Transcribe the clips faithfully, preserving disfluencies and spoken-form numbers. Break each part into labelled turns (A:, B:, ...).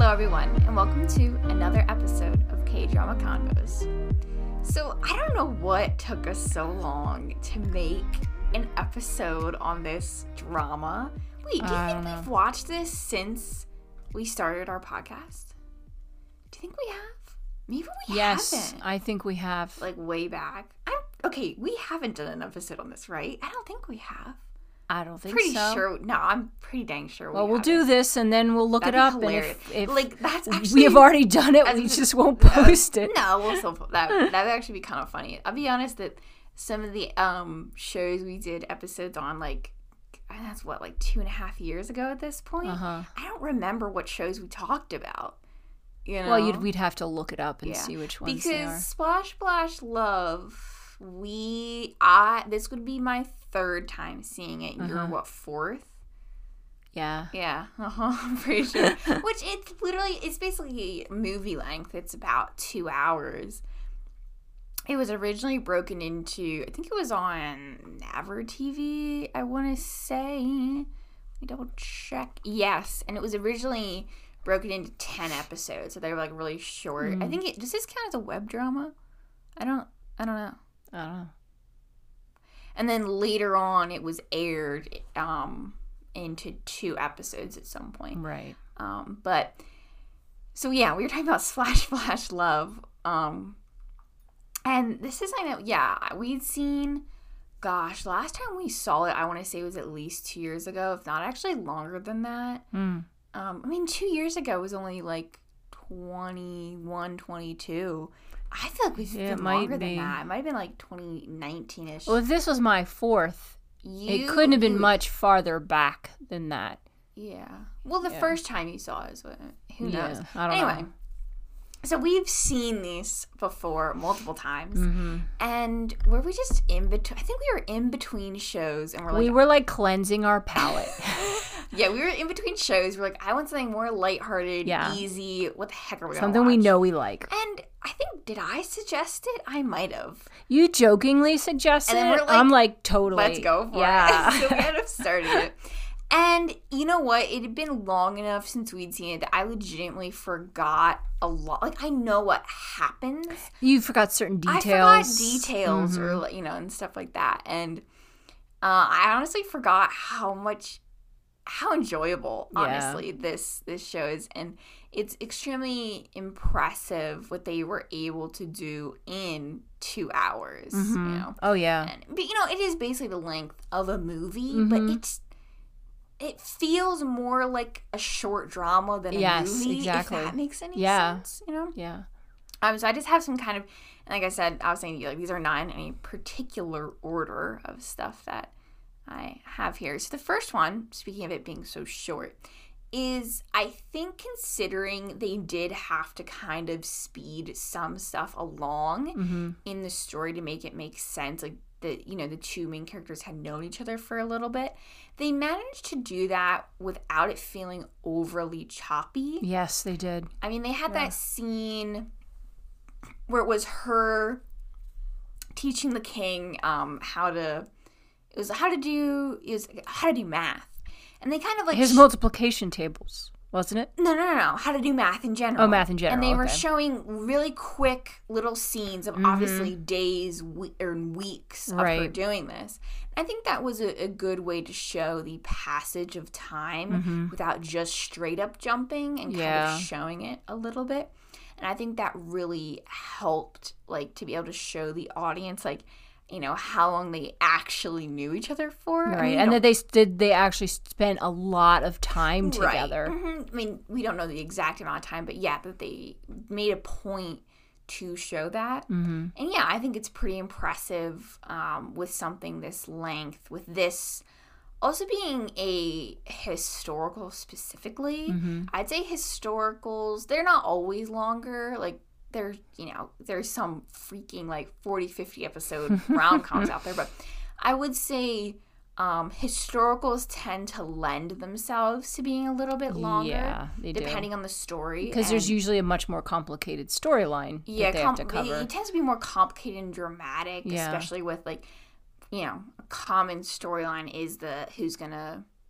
A: Hello everyone, and welcome to another episode of K-Drama Convos. So, I don't know what took us so long to make an episode on this drama. Wait, do you
B: I
A: think
B: don't
A: we've
B: know.
A: watched this since we started our podcast? Do you think we have? Maybe we
B: Yes,
A: haven't.
B: I think we have.
A: Like, way back. I'm, okay, we haven't done an episode on this, right? I don't think we have.
B: I don't think
A: Pretty
B: so.
A: sure. No, I'm pretty dang sure we
B: Well, we'll
A: haven't.
B: do this and then we'll look
A: That'd
B: it
A: be
B: up.
A: hilarious.
B: And if, if
A: Like, that's actually...
B: we have already done it,
A: as
B: we
A: a-
B: just won't
A: that-
B: post it.
A: No, we'll still that that would actually be kind of funny. I'll be honest that some of the um shows we did episodes on, like, and that's what, like two and a half years ago at this point.
B: Uh-huh.
A: I don't remember what shows we talked about. You know,
B: Well, you'd, we'd have to look it up and
A: Yeah.
B: see which ones
A: because
B: they are.
A: Splash Splash Love, we I this would be my third time seeing it. You're
B: Uh-huh.
A: what, fourth?
B: Yeah.
A: Yeah, uh-huh, I'm pretty sure. Which it's literally, it's basically movie length. It's about two hours. It was originally broken into, I think it was on Naver T V, I want to say. Let me double check. Yes, and it was originally broken into ten episodes, so they were like really short.
B: Mm.
A: I think it, does this count as a web drama? I don't, I don't know.
B: I don't know.
A: And then later on, it was aired um, into two episodes at some point.
B: Right.
A: Um, but so yeah, we were talking about Splash Splash Love. Um, and this is, I know, yeah, we'd seen, gosh, last time we saw it, I want to say it was at least two years ago, if not actually longer than that.
B: Mm.
A: Um, I mean, two years ago was only like twenty-one, twenty-two. I feel like we've
B: Yeah, it
A: been
B: might
A: longer
B: be.
A: than that. It might have been like twenty nineteen-ish.
B: Well, if this was my fourth,
A: You-
B: it couldn't have been
A: you-
B: much farther back than that.
A: Yeah. Well, the
B: Yeah.
A: first time you saw it is what, who knows?
B: Yeah, I don't
A: anyway,
B: know.
A: so we've seen these before multiple times,
B: Mm-hmm.
A: and were we just in between? I think we were in between shows, and we're like,
B: we were like cleansing our palate.
A: yeah, we were in between shows. We're like, I want something more lighthearted,
B: Yeah.
A: easy. What the heck are we
B: Something
A: gonna
B: we
A: watch?
B: know we like.
A: And I think, did I suggest it? I might have.
B: You jokingly suggested
A: And then we're
B: it.
A: like,
B: I'm like, totally.
A: Let's go for
B: yeah.
A: it. So we ended up starting it. And you know what? It had been long enough since we'd seen it that I legitimately forgot a lot. Like, I know what happens.
B: You forgot certain details.
A: I forgot details
B: Mhm.
A: or, like, you know, and stuff like that. And uh, I honestly forgot how much, how enjoyable,
B: Yeah.
A: honestly, this, this show is. And it's extremely impressive what they were able to do in two hours,
B: Mhm.
A: you know.
B: Oh, yeah.
A: And, but you know, it is basically the length of a movie,
B: Mhm.
A: but it's it feels more like a short drama than a
B: Yes,
A: movie.
B: exactly.
A: If that makes any
B: Yeah.
A: sense, you know.
B: Yeah.
A: Um, so I just have some kind of, and like I said, I was saying to you, like, these are not in any particular order of stuff that I have here. So the first one, speaking of it being so short, is I think considering they did have to kind of speed some stuff along
B: Mm-hmm.
A: in the story to make it make sense, like the you know the two main characters had known each other for a little bit, they managed to do that without it feeling overly choppy.
B: Yes, they did.
A: I mean, they had
B: Yeah.
A: that scene where it was her teaching the king um how to it was how to do it was how to do math, and they kind of like
B: His
A: sh-
B: multiplication tables, wasn't it?
A: no, no, no, no. How to do math in general.
B: Oh, math in general,
A: And they were
B: okay.
A: showing really quick little scenes of
B: Mhm.
A: obviously days we- or weeks of her
B: Right.
A: doing this. I think that was a, a good way to show the passage of time
B: Mhm.
A: without just straight up jumping and kind
B: Yeah.
A: of showing it a little bit. And I think that really helped, like, to be able to show the audience, like, you know, how long they actually knew each other for. I
B: Right.
A: mean, you
B: And
A: don't-
B: that they did. They actually spent a lot of time together.
A: Right. Mhm. I mean, we don't know the exact amount of time, but yeah, that they made a point to show that.
B: Mm-hmm.
A: And yeah, I think it's pretty impressive um, with something this length, with this also being a historical specifically.
B: Mm-hmm.
A: I'd say historicals, they're not always longer. Like, there's, you know, there's some freaking like forty, fifty episode rom-coms out there, but I would say um, historicals tend to lend themselves to being a little bit longer,
B: Yeah, they do.
A: depending on the story.
B: Because there's
A: And-
B: usually a much more complicated storyline
A: yeah,
B: that they
A: com-
B: have to cover.
A: It, it tends to be more complicated and dramatic,
B: Yeah.
A: especially with, like, you know, a common storyline is the who's gonna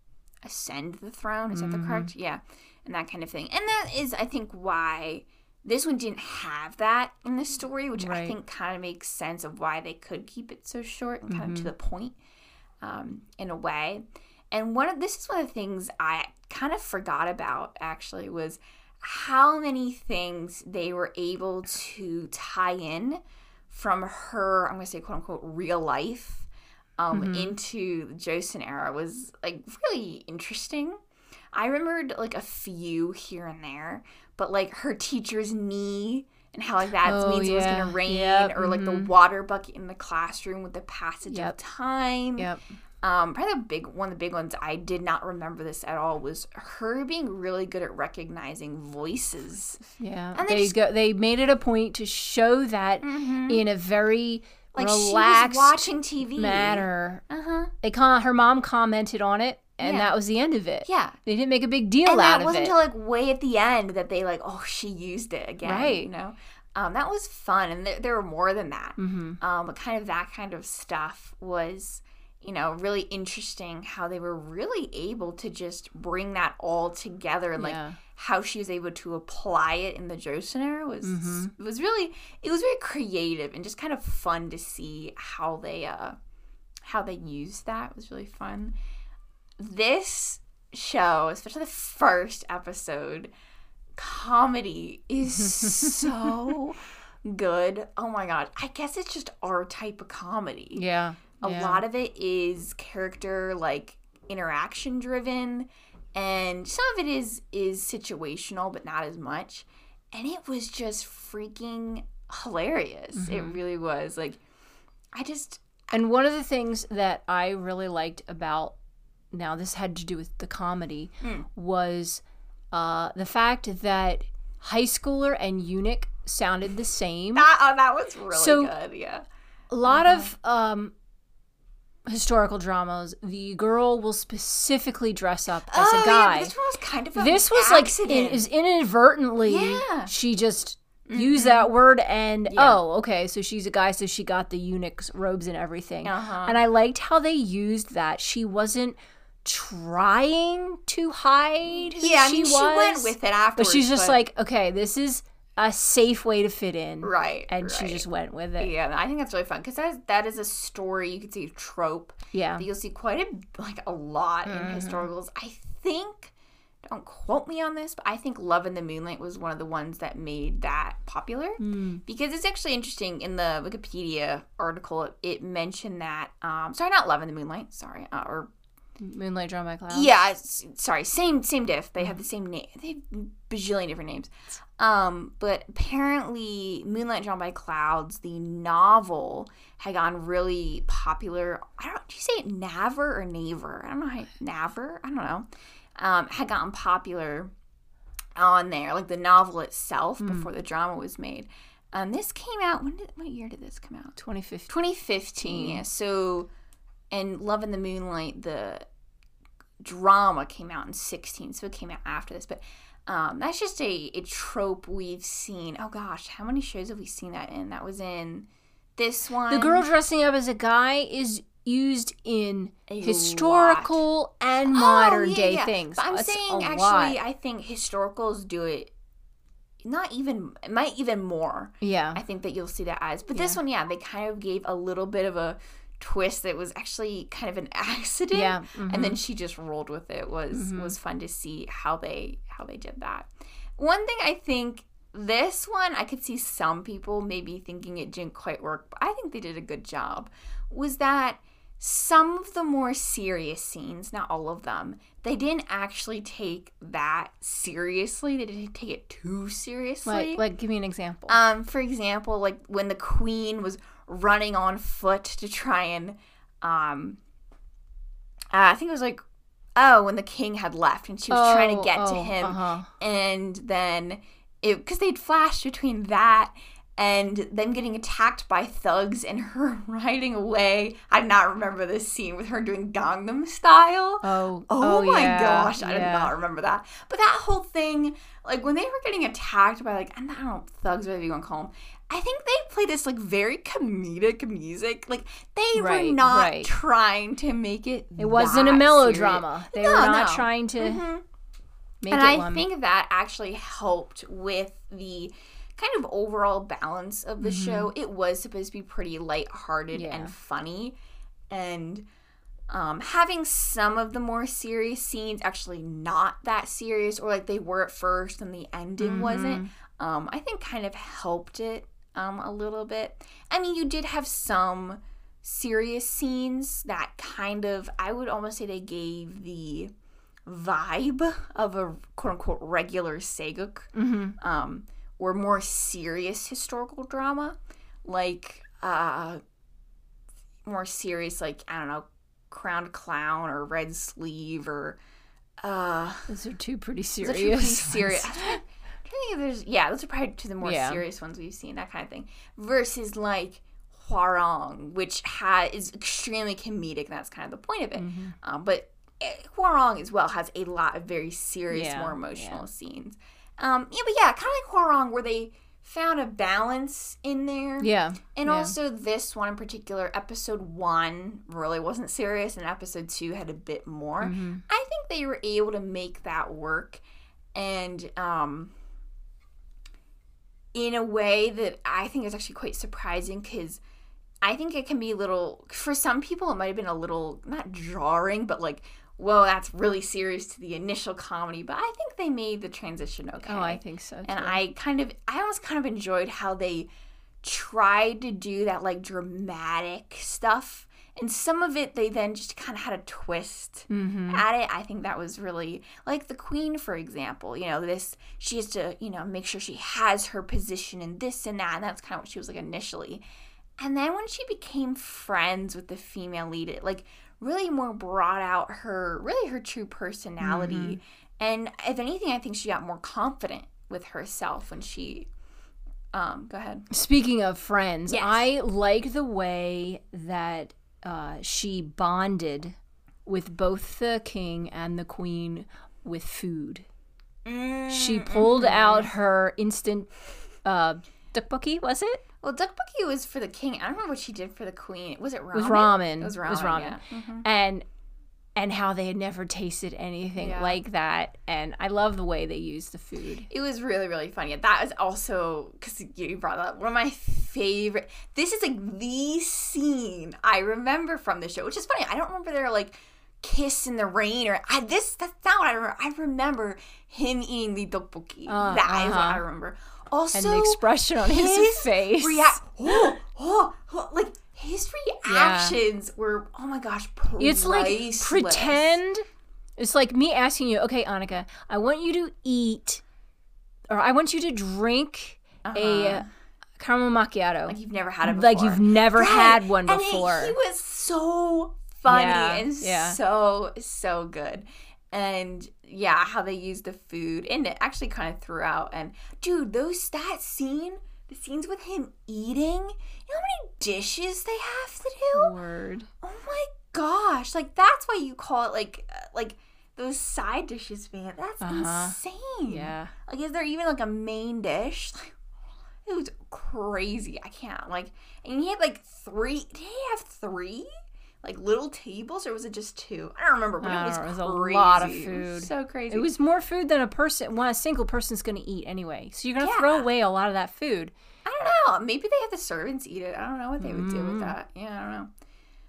A: ascend the throne. Is mm-hmm. that the correct? Yeah. And that kind of thing. And that is, I think, why this one didn't have that in the story, which right. I think kind of makes sense of why they could keep it so short and kind mm-hmm. of to the point um, in a way. And one of this is one of the things I kind of forgot about, actually, was how many things they were able to tie in from her, I'm going to say, quote unquote, real life um, mm-hmm. into the Joseon era was, like, really interesting. I remembered, like, a few here and there, but, like, her teacher's knee and how, like, that oh, means yeah. it was going to rain, yep. or, like, mm-hmm. the water bucket in the classroom with the passage yep. of time. Yep. Um, probably the big one of the big ones I did not remember this at all was her being really good at recognizing voices.
B: Yeah, and they they, just, go, they made it a point to show that mm-hmm. in a very like relaxed
A: she was watching T V
B: manner.
A: Uh huh.
B: They con- her mom commented on it, and yeah. that was the end of it.
A: Yeah,
B: they didn't make a big deal
A: and
B: out of it.
A: And that wasn't until like way at the end that they like, oh, she used it again.
B: Right.
A: You know, um, that was fun, and there, there were more than that.
B: Mm-hmm.
A: Um, but kind of that kind of stuff was. You know, really interesting how they were really able to just bring that all together and like
B: yeah.
A: how she was able to apply it in the Joseon era was
B: mm-hmm.
A: it was really it was very creative and just kind of fun to see how they uh how they used that. It was really fun. This show, especially the first episode, comedy is so good. Oh my god. I guess it's just our type of comedy.
B: Yeah.
A: A
B: yeah.
A: lot of it is character, like, interaction driven, and some of it is is situational, but not as much. And it was just freaking hilarious. Mm-hmm. It really was. Like, I just...
B: And one of the things that I really liked about, now this had to do with the comedy,
A: mm.
B: was uh, the fact that high schooler and eunuch sounded the same.
A: That, oh, that was really
B: so,
A: good, yeah.
B: A lot
A: uh-huh.
B: of... Um, historical dramas, the girl will specifically dress up as
A: oh,
B: a guy.
A: Yeah, this one was kind of a
B: This was
A: accident.
B: like in, is inadvertently
A: yeah.
B: she just
A: mm-hmm.
B: used that word and
A: yeah.
B: oh okay, so she's a guy, so she got the eunuch's robes and everything.
A: Uh-huh.
B: And I liked how they used that. She wasn't trying to hide who
A: yeah,
B: she
A: I mean,
B: was.
A: She went with it afterwards.
B: But she's just
A: but...
B: like, okay, this is a safe way to fit in.
A: Right.
B: And
A: right.
B: she just went with it.
A: Yeah, I think that's really fun because that, that is a story, you could see a trope.
B: Yeah.
A: That you'll see quite a, like a lot
B: mm-hmm.
A: in historicals. I think, don't quote me on this, but I think Love in the Moonlight was one of the ones that made that popular.
B: Mm.
A: Because it's actually interesting, in the Wikipedia article, it, it mentioned that, um, sorry, not Love in the Moonlight, sorry, uh, or
B: Moonlight Drawn by Clouds.
A: Yeah, sorry, same same diff. They have the same name. They have a bajillion different names. Um, but apparently, Moonlight Drawn by Clouds, the novel, had gotten really popular. I don't. Do you say it Naver or Naver? I don't know how Naver. I don't know. Um, had gotten popular on there, like the novel itself, mm. before the drama was made. Um, this came out. When did? What year did this come out?
B: twenty fifteen.
A: twenty fifteen. Yeah. So. And Love in the Moonlight, the drama came out in sixteen, so it came out after this. But um, that's just a, a trope we've seen. Oh, gosh, how many shows have we seen that in? That was in this one.
B: The girl dressing up as a guy is used in
A: a
B: historical
A: lot.
B: and modern
A: oh, yeah,
B: day
A: yeah.
B: things.
A: But I'm
B: that's
A: saying, actually,
B: lot.
A: I think historicals do it not even, it might even more.
B: Yeah.
A: I think that you'll see that as. But
B: yeah.
A: this one, yeah, they kind of gave a little bit of a twist that was actually kind of an accident,
B: yeah, mm-hmm.
A: and then she just rolled with it. Was
B: mm-hmm.
A: was fun to see how they how they did that. One thing I think this one I could see some people maybe thinking it didn't quite work, but I think they did a good job. Was that some of the more serious scenes, not all of them, they didn't actually take that seriously. They didn't take it too seriously.
B: Like, like give me an example.
A: Um, for example, like when the queen was running on foot to try and, um, uh, I think it was like, oh, when the king had left and she was
B: oh,
A: trying to get
B: oh,
A: to him.
B: Uh-huh.
A: And then, it because they'd flashed between that and them getting attacked by thugs and her riding away. I did not remember this scene with her doing Gangnam Style.
B: Oh,
A: oh,
B: oh
A: my
B: yeah,
A: gosh, I
B: yeah.
A: did not remember that. But that whole thing, like when they were getting attacked by like, I don't know, thugs, whatever you want to call them, I think they played this like very comedic music. Like they
B: Right,
A: were not
B: right.
A: trying to make it.
B: It wasn't a
A: that
B: melodrama.
A: serious.
B: They
A: No,
B: were not
A: no.
B: trying to
A: Mhm.
B: make
A: And
B: it
A: I
B: one.
A: think that actually helped with the kind of overall balance of the show. It was supposed to be pretty lighthearted
B: Yeah.
A: and funny. And um, having some of the more serious scenes actually not that serious, or like they were at first and the ending wasn't, um, I think kind of helped it um, a little bit. I mean, you did have some serious scenes that kind of, I would almost say they gave the vibe of a quote-unquote regular Sageuk, um, or more serious historical drama, like uh, more serious, like, I don't know, Crowned Clown or Red Sleeve or uh,
B: Those are two pretty
A: those are
B: serious.
A: two pretty serious. I'm trying, I'm trying to think if there's, yeah, those are probably two of the more
B: Yeah.
A: serious ones we've seen, that kind of thing, versus like Hwarang, which ha- is extremely comedic, and that's kind of the point of it.
B: Mm-hmm.
A: Um, but eh, Hwarang as well has a lot of very serious,
B: Yeah,
A: more emotional
B: yeah.
A: scenes. Um, yeah, but yeah, kind of like Hwarang, where they found a balance in there.
B: Yeah.
A: And
B: yeah.
A: also this one in particular, episode one really wasn't serious, and episode two had a bit more.
B: Mm-hmm.
A: I think they were able to make that work, and um, in a way that I think is actually quite surprising, because I think it can be a little, for some people it might have been a little, not jarring, but like, whoa, that's really serious to the initial comedy. But I think they made the transition okay.
B: Oh, I think so too.
A: And I kind of, I almost kind of enjoyed how they tried to do that like dramatic stuff. And some of it, they then just kind of had a twist
B: Mm-hmm.
A: at it. I think that was really, like the Queen, for example, you know, this, she has to, you know, make sure she has her position and this and that. And that's kind of what she was like initially. And then when she became friends with the female lead, it like really more brought out her, really her true personality.
B: Mm-hmm.
A: And if anything, I think she got more confident with herself when she, um, go ahead.
B: Speaking of friends,
A: Yes.
B: I like the way that uh, she bonded with both the king and the queen with food. She pulled out her instant uh, tteokbokki, was it?
A: Well, tteokbokki was for the king. I don't remember what she did for the queen. Was it ramen?
B: It was ramen.
A: It was ramen.
B: It was ramen.
A: Yeah. Mhm.
B: And and how they had never tasted anything
A: Yeah.
B: like that. And I love the way they used the food.
A: It was really, really funny. That is also, because you brought that up, one of my favorite. This is like the scene I remember from the show, which is funny. I don't remember their like kiss in the rain or I, this. That's not what I remember. I remember him eating the tteokbokki.
B: Uh,
A: that is what
B: uh-huh.
A: I remember. Also,
B: And the expression on his,
A: his
B: face.
A: React. Oh, oh, oh, like his reactions were. Oh my gosh, priceless.
B: It's like pretend. It's like me asking you, okay, Annika, I want you to eat, or I want you to drink a caramel macchiato.
A: Like you've never had it before.
B: Like you've never
A: Right.
B: had one
A: And it-
B: before.
A: he was so funny
B: Yeah,
A: and
B: yeah.
A: so, so good. And yeah, how they used the food and it actually kind of throughout. And dude, those that scene, the scenes with him eating, you know how many dishes they have to do?
B: Word.
A: Oh my gosh. Like that's why you call it like uh, like those side dishes, man. That's
B: Uh-huh.
A: insane.
B: Yeah.
A: Like is there even like a main dish? Like it was crazy. I can't like and he had like three did he have three? Like little tables, or was it just two? I don't remember, but
B: I
A: it was
B: don't know, it was a
A: crazy.
B: lot of
A: It was
B: food.
A: so crazy.
B: It was more food than a person, one a single person's going to eat anyway. So you're going to
A: Yeah.
B: throw away a lot of that food.
A: I don't know. Maybe they had the servants eat it. I don't know what they would do with that. Yeah, I don't know.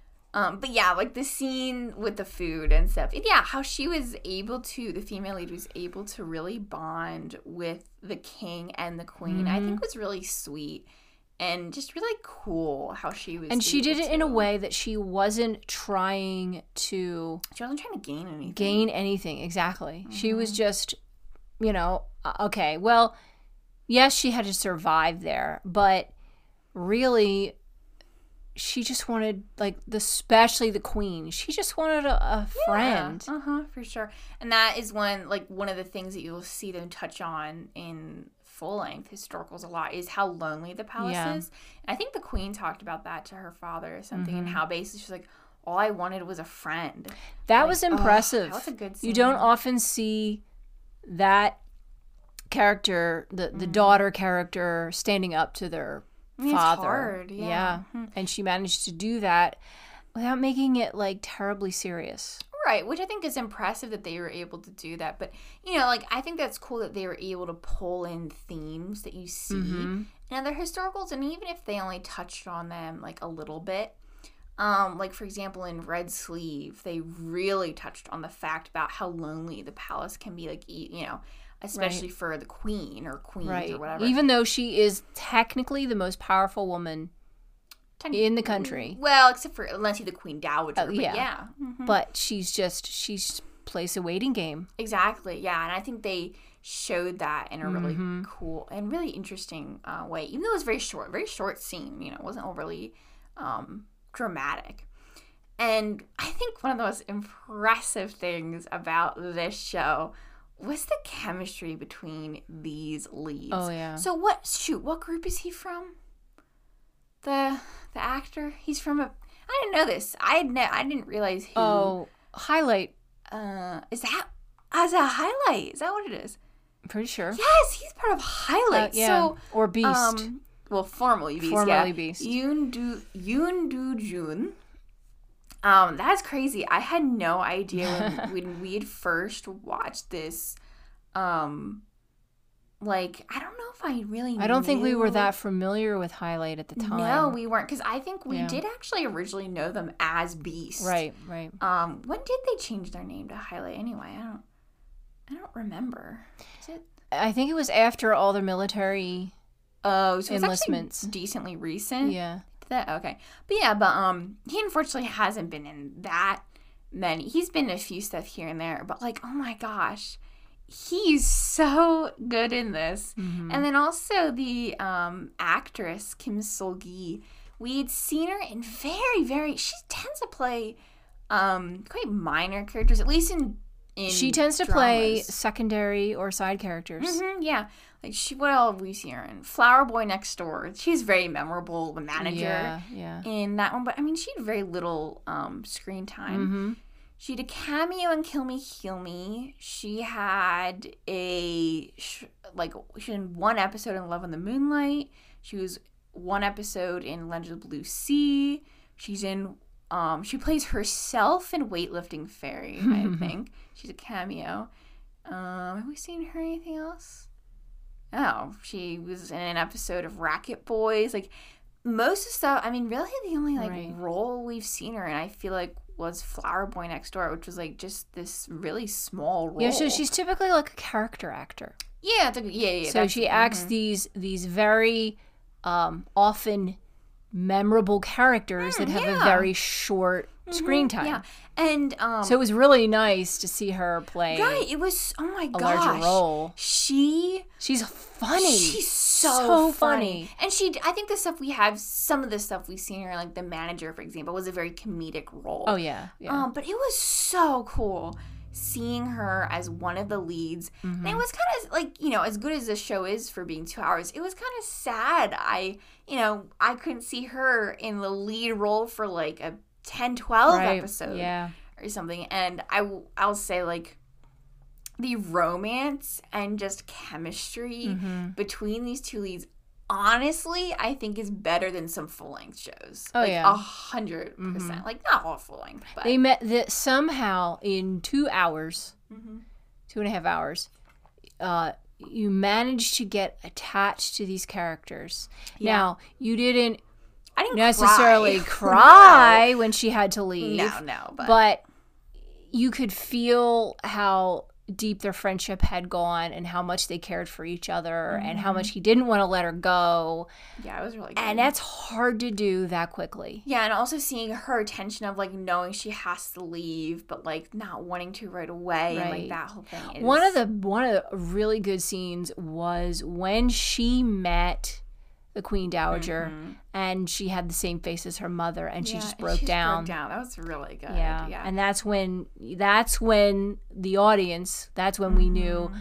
A: Um, but yeah, like the scene with the food and stuff. And yeah, how she was able to, the female lead was able to really bond with the king and the queen, I think was really sweet. And just really cool how she was.
B: And she did
A: able
B: it in a
A: to-
B: way that she wasn't trying to
A: She wasn't trying to gain anything.
B: gain anything. Exactly. She
A: Mm-hmm.
B: was just, you know, uh, okay, well, yes, she had to survive there, but really, she just wanted, like, the, especially the queen, she just wanted a, a friend.
A: Uh huh, for sure. And that is one like one of the things that you'll see them touch on in full-length historicals a lot is how lonely the palace
B: Yeah.
A: is. And I think the queen talked about that to her father or something,
B: Mm-hmm.
A: and how basically she's like, all I wanted was a friend.
B: That
A: Like,
B: was
A: oh,
B: impressive.
A: that was a good
B: You don't
A: scene.
B: often see that character, the, the
A: Mm-hmm.
B: daughter character, standing up to their
A: I mean, it's
B: father.
A: hard, yeah. Mm-hmm.
B: And she managed to do that without making it like terribly serious.
A: Right, which I think is impressive that they were able to do that. But, you know, like, I think that's cool that they were able to pull in themes that you see
B: Mm-hmm.
A: in other historicals. And even if they only touched on them, like, a little bit. Um, like, for example, in Red Sleeve, they really touched on the fact about how lonely the palace can be, like, e- you know, especially for the queen or queens
B: Right.
A: or whatever.
B: Even though she is technically the most powerful woman
A: Ten-
B: in the country.
A: Well, except for, unless you're the Queen Dowager.
B: Oh,
A: but
B: yeah.
A: yeah. Mhm.
B: But she's just, she's plays a waiting game.
A: Exactly, yeah, and I think they showed that in a really
B: Mm-hmm.
A: cool and really interesting uh, way. Even though it was very short, very short scene, you know, it wasn't overly um, dramatic. And I think one of the most impressive things about this show was the chemistry between these leads.
B: Oh, yeah.
A: So what? Shoot, what group is he from? The the actor? He's from a. I didn't know this. I had ne- I didn't realize who.
B: Oh, highlight.
A: Uh, is that as a highlight? Is that what it is?
B: I'm pretty sure.
A: Yes, he's part of Highlight.
B: Uh, yeah.
A: So,
B: or Beast.
A: um, well, formerly Beast.
B: Formerly
A: yeah.
B: Beast.
A: Yoon Do Yoon Do Jun. Um, that's crazy. I had no idea when, when we had first watched this. Um, like I don't know if I really.
B: I don't think we were
A: knew-
B: that familiar with Highlight at the time.
A: No, we weren't, because I think we
B: Yeah.
A: did actually originally know them as Beast.
B: Right, right.
A: Um, when did they change their name to Highlight anyway? I don't. I don't remember. Is it?
B: I think it was after all the military.
A: Oh, so it's
B: Enlistments.
A: actually decently recent.
B: Yeah.
A: That okay, but yeah, but um, he unfortunately hasn't been in that many. He's been in a few stuff here and there, but like, oh my gosh, he's so good in this.
B: Mm-hmm.
A: And then also the um actress Kim Sol-gi, we had seen her in very very. She tends to play um quite minor characters, at least in in.
B: She tends to play
A: dramas.
B: secondary or side characters.
A: Mhm, yeah. Like she, what else have we seen her in? Flower Boy Next Door. She's very memorable, the manager
B: Yeah, yeah.
A: in that one. But I mean, she had very little um, screen time.
B: Mm-hmm.
A: She had a cameo in Kill Me, Heal Me. She had a sh- like she had one episode in Love on the Moonlight. She was one episode in Legend of the Blue Sea. She's in. Um, she plays herself in Weightlifting Fairy. I think she's a cameo. Um, have we seen her anything else? Oh, she was in an episode of Racket Boys. Like most of the stuff, I mean, really the only like
B: Right.
A: role we've seen her in, I feel like, was Flower Boy Next Door, which was like just this really small role.
B: Yeah, so she's typically like a character actor.
A: yeah, it's a, yeah, yeah.
B: So
A: that's-
B: she acts
A: mhm.
B: these these very um, often memorable characters that have a
A: yeah.
B: very short screen time.
A: Yeah, and um,
B: So it was really nice to see her play
A: right, it was. Oh my
B: a
A: gosh,
B: larger role.
A: She.
B: She's funny.
A: She's so,
B: So
A: funny.
B: funny.
A: And she, I think the stuff we have, some of the stuff we've seen her, like the manager, for example, was a very comedic role.
B: Oh yeah, yeah.
A: Um, but it was so cool seeing her as one of the leads.
B: Mm-hmm.
A: And it was kind of like, you know, as good as this show is for being two hours, it was kind of sad. I, you know, I couldn't see her in the lead role for like a ten, twelve
B: Right,
A: episode
B: yeah.
A: or something. And I, w- I'll say like, the romance and just chemistry
B: Mm-hmm.
A: between these two leads, honestly, I think is better than some full length shows.
B: Oh,
A: like,
B: yeah.
A: a hundred percent. Like not all full length, but
B: They met that somehow in two hours,
A: Mhm.
B: two and a half hours. Uh, you managed to get attached to these characters.
A: Yeah.
B: Now you didn't
A: I didn't
B: necessarily
A: cry,
B: cry when she had to leave.
A: no, no, but,
B: but you could feel how deep their friendship had gone and how much they cared for each other and how much he didn't want to let her go.
A: yeah, it was really good.
B: And that's hard to do that quickly.
A: yeah, and also seeing her tension of like knowing she has to leave, but like not wanting to right away, and like
B: Right.
A: that whole thing. Is,
B: One of the one of the really good scenes was when she met the Queen Dowager and she had the same face as her mother and she
A: Yeah,
B: just
A: and
B: broke
A: she
B: down.
A: Broke down. That was really good.
B: Yeah.
A: yeah.
B: And that's when that's when the audience, that's when we knew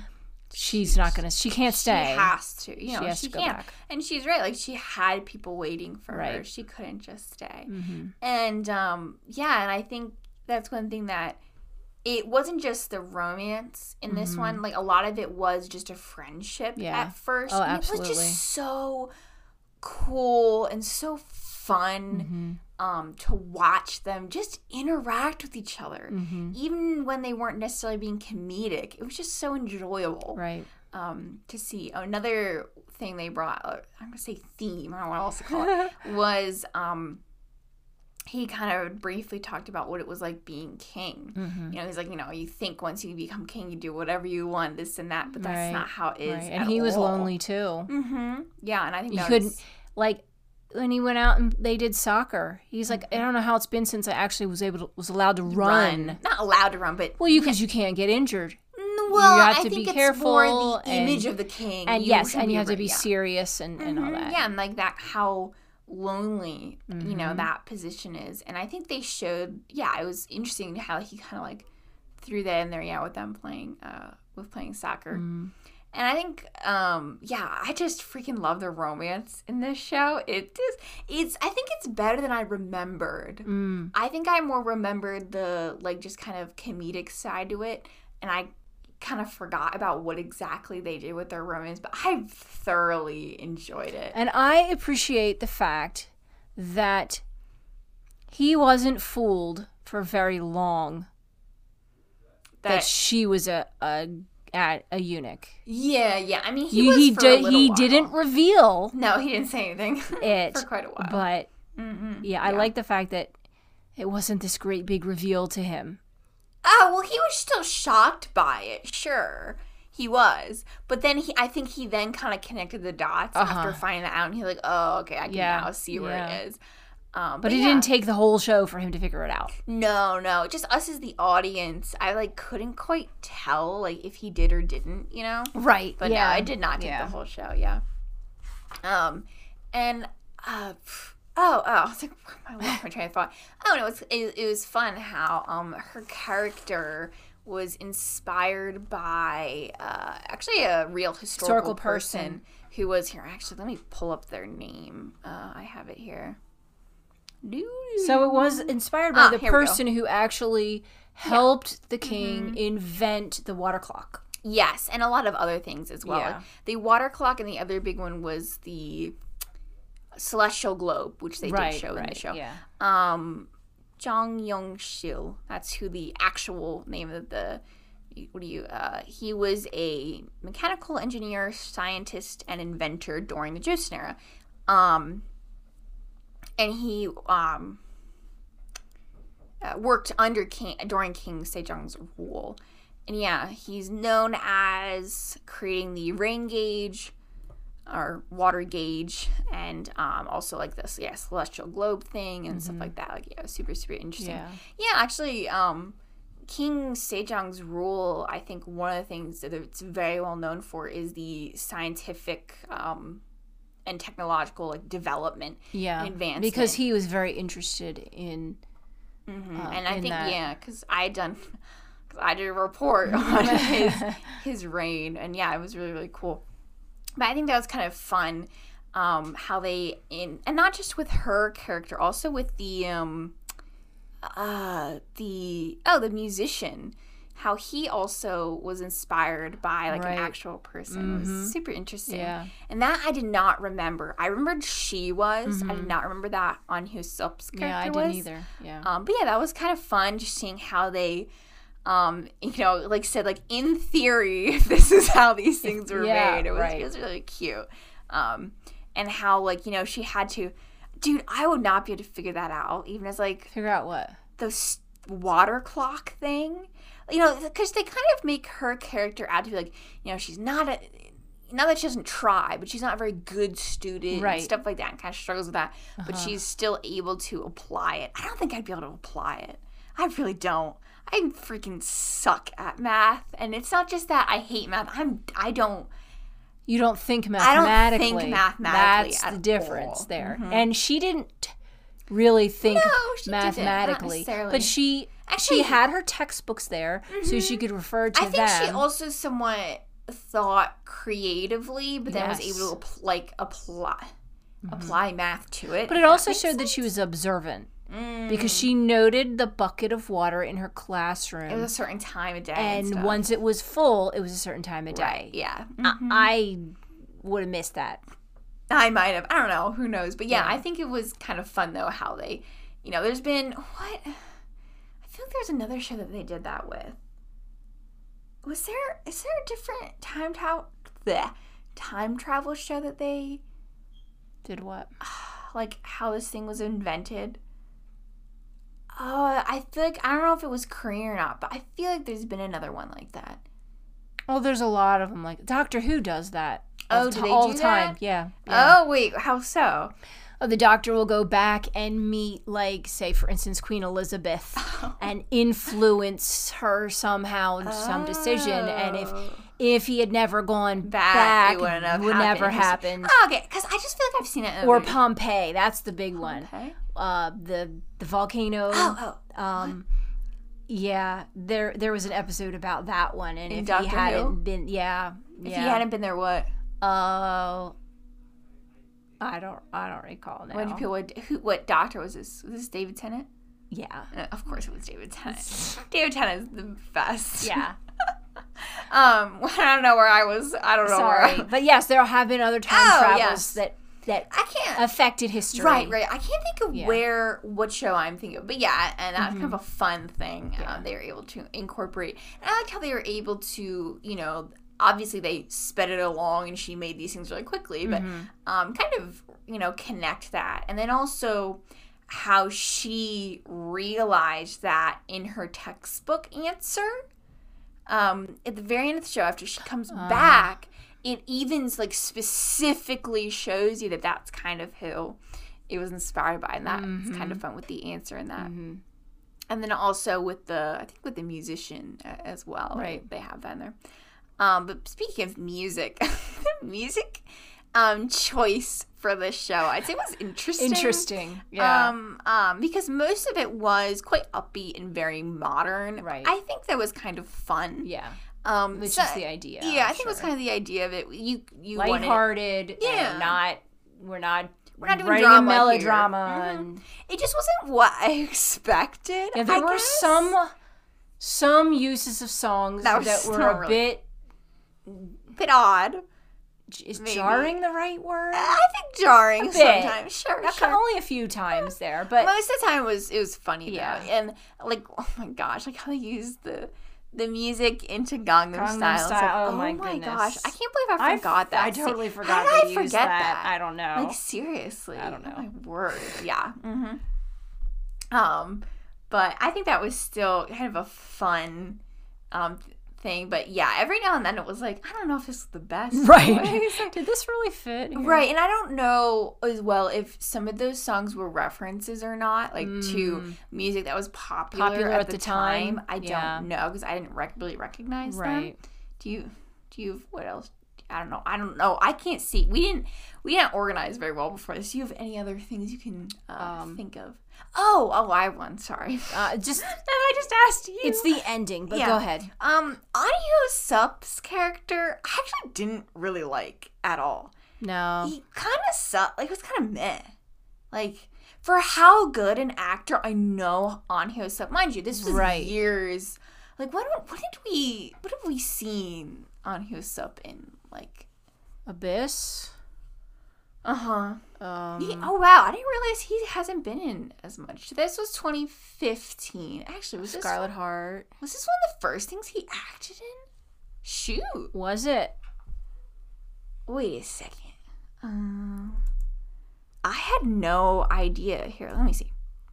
B: she's not gonna. She can't stay.
A: She has to. You know,
B: she has
A: she
B: to go
A: can't.
B: back.
A: And she's right. Like, she had people waiting for her.
B: Right.
A: She couldn't just stay.
B: Mm-hmm.
A: And um, yeah, and I think that's one thing that it wasn't just the romance in this
B: Mm-hmm.
A: one. Like, a lot of it was just a friendship
B: Yeah.
A: at first.
B: Oh,
A: and
B: absolutely.
A: it was just so cool and so fun.
B: Mm-hmm.
A: Um, to watch them just interact with each other,
B: Mm-hmm.
A: even when they weren't necessarily being comedic. It was just so enjoyable
B: Right.
A: um, to see. Another thing they brought, uh, I'm gonna say theme, I don't know what else to call it, was um, he kind of briefly talked about what it was like being king.
B: Mm-hmm.
A: You know, he's like, you know, you think once you become king, you do whatever you want, this and that, but that's
B: Right.
A: not how it is.
B: Right. And
A: at
B: he was
A: all.
B: lonely too.
A: Mm-hmm. Yeah, and I think
B: You
A: that
B: couldn't
A: was,
B: like when he went out and they did soccer. He's like, I don't know how it's been since I actually was able to was allowed to run.
A: Not allowed to run, but
B: Well, you because you can't get injured.
A: well,
B: you have
A: I
B: to
A: think
B: be
A: it's
B: careful
A: more the
B: and-
A: image of the king.
B: And
A: You
B: yes,
A: should
B: and you have to
A: right,
B: be
A: yeah.
B: serious and, and all
A: Mhm.
B: that.
A: Yeah, and like that, how lonely you know
B: Mhm.
A: that position is, and I think they showed. Yeah, it was interesting how he kind of like threw that in there. Yeah, with them playing, uh, with playing soccer,
B: Mm.
A: and I think, um, yeah, I just freaking love the romance in this show. It is, it's. I think it's better than I remembered.
B: Mm.
A: I think I more remembered the like just kind of comedic side to it, and I kind of forgot about what exactly they did with their romance, but I thoroughly enjoyed it.
B: And I appreciate the fact that he wasn't fooled for very long that,
A: That,
B: she was a a, a, a eunuch.
A: yeah, yeah. I mean, he
B: He
A: was
B: he,
A: for
B: di-
A: a little
B: he
A: while.
B: didn't reveal
A: No, he didn't say anything
B: it,
A: for quite a while.
B: but
A: mm-hmm.
B: yeah, I like the fact that it wasn't this great big reveal to him.
A: Oh, well, he was still shocked by it. Sure, he was. But then he, I think he then kind of connected the dots
B: Uh-huh.
A: after finding that out, and he's like, "Oh, okay, I can
B: Yeah,
A: now see where
B: yeah.
A: it is." Um,
B: But it
A: yeah.
B: didn't take the whole show for him to figure it out.
A: No, no, just us as the audience. I like couldn't quite tell like if he did or didn't, you know.
B: Right.
A: But
B: yeah.
A: no, I did not take
B: Yeah.
A: the whole show. Yeah. Um, and uh, oh, oh, I was like, I lost my train of thought. Oh no, it was it, it was fun how um her character was inspired by uh actually a real historical,
B: Historical
A: person,
B: person.
A: who was here. Actually, let me pull up their name. Uh, I have it here.
B: So it was inspired by
A: Ah,
B: the
A: here we go.
B: person who actually helped the king invent the water clock.
A: Yes, and a lot of other things as well.
B: Yeah.
A: Like the water clock, and the other big one was the celestial globe, which they
B: right,
A: did show
B: right,
A: in the show.
B: Yeah.
A: Um, Zhang Yongshil, that's who the actual name of the. What do you? Uh, he was a mechanical engineer, scientist, and inventor during the Joseon era. Um, and he um, uh, worked under King during King Sejong's rule. And yeah, he's known as creating the rain gauge or water gauge, and um, also like this, yeah, celestial globe thing and stuff like that. Like, yeah, super, super interesting.
B: Yeah.
A: Yeah, actually, um, King Sejong's rule, I think one of the things that it's very well known for is the scientific um, and technological like development
B: Yeah.
A: and advancement.
B: Because he was very interested in.
A: Mhm.
B: uh,
A: and I
B: in
A: think
B: that.
A: yeah, because I had done, cause I did a report on his his reign, and yeah, it was really really cool. But I think that was kind of fun, um, how they in and not just with her character, also with the um, uh, the oh the musician, how he also was inspired by like
B: Right.
A: an actual person. It was super interesting.
B: Yeah.
A: And that I did not remember. I remembered she was. I did not remember that on Hyosop's character
B: Yeah, I
A: was.
B: didn't either. Yeah.
A: Um, but yeah, that was kind of fun just seeing how they, um, you know, like said, like in theory, this is how these things were
B: Yeah,
A: made. It was,
B: right.
A: it was really cute. Um, and how like, you know, she had to, dude, I would not be able to figure that out, even as like
B: Figure out what?
A: the s- water clock thing. You know, because they kind of make her character out to be like, you know, she's not a, not that she doesn't try, but she's not a very good student
B: Right.
A: and stuff like that, and kind of struggles with that. But
B: Uh-huh.
A: she's still able to apply it. I don't think I'd be able to apply it. I really don't. I freaking suck at math, and it's not just that I hate math. I'm I don't.
B: You don't think
A: I
B: mathematically.
A: don't think mathematically
B: That's
A: at
B: the difference
A: all.
B: there. And she didn't really think
A: No, she didn't, not
B: mathematically,
A: necessarily.
B: but she
A: Actually-
B: she had her textbooks there, so she could refer to
A: I think
B: them.
A: she also somewhat thought creatively, but then
B: Yes.
A: was able to apl- like apply mm-hmm. apply math to it.
B: But it also showed sense. that she was observant.
A: Mm.
B: Because she noted the bucket of water in her classroom.
A: It was a certain time of day.
B: And,
A: and
B: once it was full, it was a certain time of day.
A: Right, yeah.
B: Mm-hmm. I, I would have missed that.
A: I might have. I don't know. Who knows? But yeah,
B: yeah,
A: I think it was kind of fun, though, how they, you know, there's been, what? I feel like there's another show that they did that with. Was there, is there a different time, tra- bleh, time travel show that they...
B: Did what?
A: Like, how this thing was invented? Oh, I feel like, I don't know if it was Korean or not, but I feel like there's been another one like that.
B: Oh, there's a lot of them. Like, Doctor Who does that.
A: Oh, do they
B: all
A: do
B: the time.
A: that?
B: Yeah, yeah.
A: Oh, wait, how so?
B: Oh, the Doctor will go back and meet, like, say, for instance, Queen Elizabeth oh. and influence her somehow in oh. some decision. And if if he had never gone back, back
A: it wouldn't have
B: would
A: happened.
B: never happen.
A: Oh, okay, because I just feel like I've seen it.
B: Or Pompeii. That's the big
A: Pompeii?
B: one. Uh, the the volcano.
A: Oh, oh.
B: Um, yeah, there there was an episode about that one, and
A: in
B: if
A: Doctor
B: he hadn't
A: Who?
B: been, yeah,
A: if
B: yeah.
A: he hadn't been there, what?
B: Uh, I don't I don't recall now.
A: What people would who? What doctor was this? Was this David Tennant?
B: Yeah,
A: uh, of course it was David Tennant. David Tennant is the best.
B: Yeah.
A: um, I don't know where I was. I don't know
B: Sorry,
A: where. I...
B: but yes, there have been other time
A: oh,
B: travels
A: yes.
B: that. That
A: I can't
B: affected history.
A: Right, right. I can't think of
B: yeah.
A: where, what show I'm thinking of. But yeah, and that's
B: mm-hmm.
A: kind of a fun thing
B: yeah.
A: uh, they were able to incorporate. And I like how they were able to, you know, obviously they sped it along and she made these things really quickly, but
B: mm-hmm.
A: um, kind of, you know, connect that. And then also how she realized that in her textbook answer. Um, at the very end of the show, after she comes uh-huh. back, it even like specifically shows you that that's kind of who it was inspired by, and that's mm-hmm. kind of fun with the answer in that.
B: Mm-hmm.
A: And then also with the, I think with the musician uh, as well,
B: right?
A: They have that in there. Um, but speaking of music, the music um, choice for this show, I'd say was interesting.
B: Interesting, yeah.
A: Um, um, because most of it was quite upbeat and very modern.
B: Right.
A: I think that was kind of fun.
B: Yeah.
A: Um,
B: Which
A: so,
B: is the idea.
A: Yeah, I think
B: sure.
A: it was kind of the idea of it. You, you
B: lighthearted.
A: Wanted, yeah.
B: And not, we're not,
A: we're not doing
B: writing
A: drama
B: a melodrama.
A: Mm-hmm.
B: And,
A: it just wasn't what I expected.
B: Yeah, there
A: I
B: were
A: guess.
B: some, some uses of songs that, that were a really, bit,
A: bit odd.
B: Is
A: maybe.
B: Jarring the right word?
A: I think jarring sometimes. Sure,
B: Not
A: sure.
B: Only a few times there, but
A: most of the time it was it was funny.
B: Yeah,
A: though. And like oh my gosh, like how they used the the music into Gangnam,
B: Gangnam
A: Style.
B: Style.
A: Like,
B: oh my,
A: my
B: goodness.
A: gosh, I can't believe I forgot
B: I,
A: that.
B: I totally
A: See,
B: forgot
A: how
B: that
A: did I
B: you
A: forget
B: used that.
A: that?
B: I don't know.
A: Like seriously,
B: I don't know.
A: Oh my word, yeah. Mm-hmm. Um, but I think that was still kind of a fun um. thing, but yeah, every now and then it was like, I don't know if this is the best.
B: Right. Did this really fit here?
A: Right, and I don't know as well if some of those songs were references or not, like mm. to music that was popular,
B: popular
A: at,
B: at
A: the,
B: the
A: time.
B: time.
A: I
B: yeah.
A: don't know because I didn't rec- really recognize
B: right.
A: them. Do you? Do you? What else? I don't know. I don't know. I can't see. We didn't. We didn't organize very well before this. Do you have any other things you can uh, um, think of? Oh, oh, I have one. Sorry.
B: Uh, just
A: I just asked you.
B: It's the ending, but
A: yeah.
B: go ahead.
A: Um, Ahn Sup's character, I actually didn't really like at all.
B: No,
A: he kind of sucked. Like, it was kind of meh. Like, for how good an actor I know Ahn Sup, mind you, this was
B: right.
A: years. Like, what? What did we? What have we seen Ahn Sup in? Like,
B: Abyss.
A: Uh huh.
B: Um,
A: he, oh wow! I didn't realize he hasn't been in as much. This was twenty fifteen. Actually, was
B: Scarlet
A: this
B: Heart?
A: Was this one of the first things he acted in? Shoot.
B: Was it?
A: Wait a second. Um, I had no idea. Here, let me see.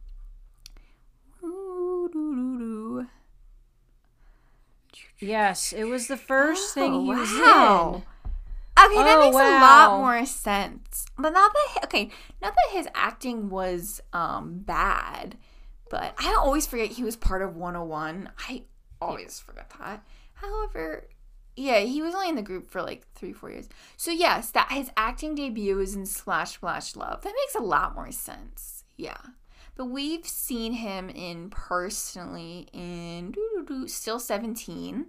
B: Yes, it was the first thing he
A: wow.
B: was in.
A: Okay, that
B: oh,
A: makes
B: wow.
A: a lot more sense. But not that okay, not that his acting was um bad, but I always forget he was part of one oh one. I always forget that. However, yeah, he was only in the group for like three, four years. So yes, that his acting debut was in Splash Splash Love. That makes a lot more sense. Yeah. But we've seen him in personally in Still seventeen.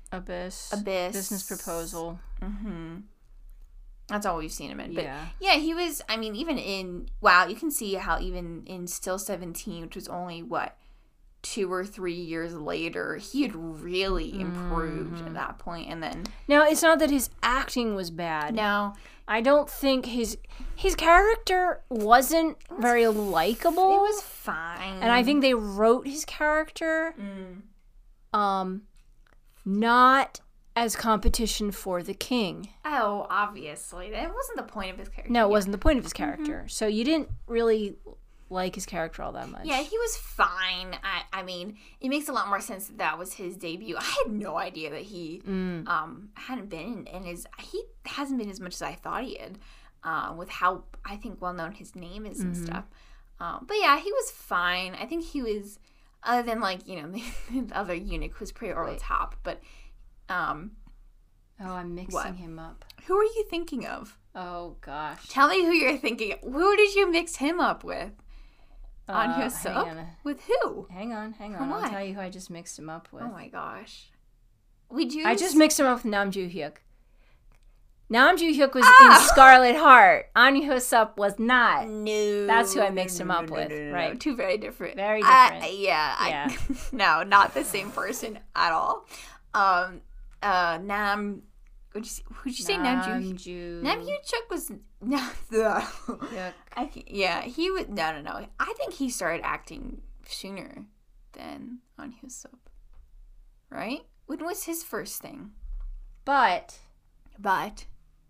B: Abyss.
A: Abyss.
B: Business Proposal.
A: Mm-hmm. That's all we've seen him in. But
B: Yeah.
A: yeah, he was, I mean, even in, wow, you can see how even in Still seventeen, which was only, what, two or three years later, he had really improved
B: Mm-hmm.
A: at that point. And then,
B: Now, it's not that his acting was bad.
A: no,
B: I don't think his his character wasn't very likable.
A: it was fine.
B: and I think they wrote his character
A: Mm.
B: um not as competition for the king.
A: Oh, obviously. That wasn't the point of his character.
B: No, it wasn't the point of his character. So you didn't really like his character all that much.
A: Yeah, he was fine. I, I mean, it makes a lot more sense that that was his debut. I had no idea that he
B: Mm.
A: um, hadn't been in his. He hasn't been as much as I thought he had, uh, with how I think well known his name is and
B: Mm-hmm.
A: stuff. Um, but yeah, he was fine. I think he was, other than like you know the, the other eunuch who was pretty over the
B: Wait.
A: top. But um,
B: Oh, I'm mixing
A: What?
B: him up.
A: who are you thinking of?
B: Oh gosh.
A: Tell me who you're thinking. Who did you mix him up with? On
B: Uh,
A: your
B: hang
A: soap?
B: on.
A: With who?
B: Hang on, hang on.
A: What?
B: I'll tell you who I just mixed him up with.
A: Oh my gosh. We do.
B: I just mixed him up with Nam Joo Hyuk. Nam Joo Hyuk was
A: Ah!
B: in Scarlet Heart. An Hyo Sup was not.
A: No.
B: That's who I mixed him
A: no,
B: up
A: no,
B: with,
A: no, no, no.
B: right.
A: Two very different.
B: Very
A: I-
B: different.
A: yeah.
B: Yeah.
A: I, no, not the same person at all. Um, uh, Nam. Who'd you, say- who'd you say? Nam Joo.
B: Nam Joo
A: Nam Yoo Chuk was. No.
B: Hyuk.
A: I can't- yeah, he was. No, no, no. I think he started acting sooner than on his soap. Right? When was his first thing?
B: But
A: But.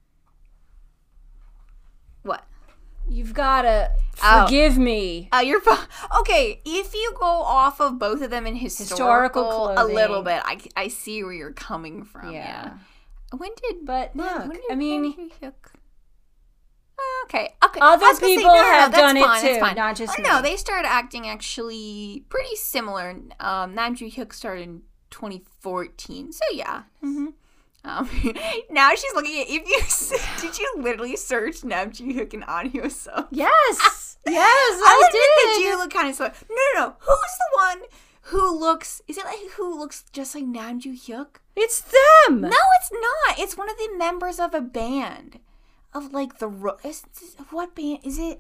A: What?
B: you've gotta
A: Oh.
B: forgive me.
A: Uh, you're fu- okay. If you go off of both of them in historical,
B: Historical
A: a little
B: clothing.
A: bit, I, I see where you're coming from. Yeah.
B: Yeah.
A: When did?
B: But
A: yeah,
B: look,
A: when did
B: I mean,
A: Nam Joo Hyuk- Uh, okay. Okay.
B: Other
A: I was gonna say,
B: people
A: no, no, no,
B: have
A: that's
B: done it
A: fine, that's
B: too,
A: fine.
B: not just
A: Oh, no,
B: me.
A: they started acting actually pretty similar. Um, Nam Joo Hyuk started in twenty fourteen. So yeah. Mm-hmm. Um, now she's looking at if you s- did you literally search Nam Joo Hyuk and An Hyo Suk?
B: Yes, yes,
A: I'll
B: I
A: admit that
B: did.
A: you look kind of slow. No, no, no. Who's the one who looks? Is it like who looks just like Nam Joo Hyuk?
B: It's them.
A: No, it's not. It's one of the members of a band, of like the Ro- is, is- what band is it?